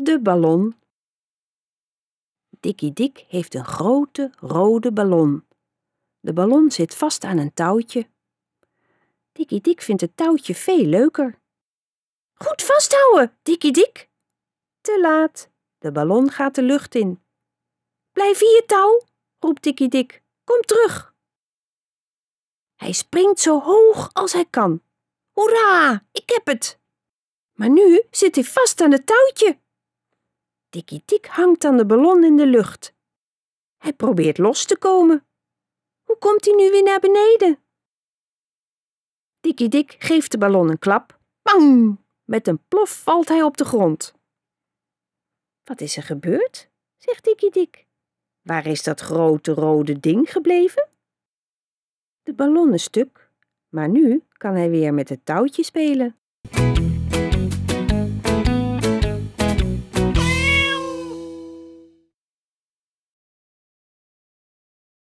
De ballon. Dikkie Dik heeft een grote rode ballon. De ballon zit vast aan een touwtje. Dikkie Dik vindt het touwtje veel leuker. Goed vasthouden, Dikkie Dik! Te laat. De ballon gaat de lucht in. Blijf hier, touw, roept Dikkie Dik. Kom terug. Hij springt zo hoog als hij kan. Hoera, ik heb het! Maar nu zit hij vast aan het touwtje. Dikkie Dik hangt aan de ballon in de lucht. Hij probeert los te komen. Hoe komt hij nu weer naar beneden? Dikkie Dik geeft de ballon een klap. Bang! Met een plof valt hij op de grond. Wat is er gebeurd? Zegt Dikkie Dik. Waar is dat grote rode ding gebleven? De ballon is stuk, maar nu kan hij weer met het touwtje spelen.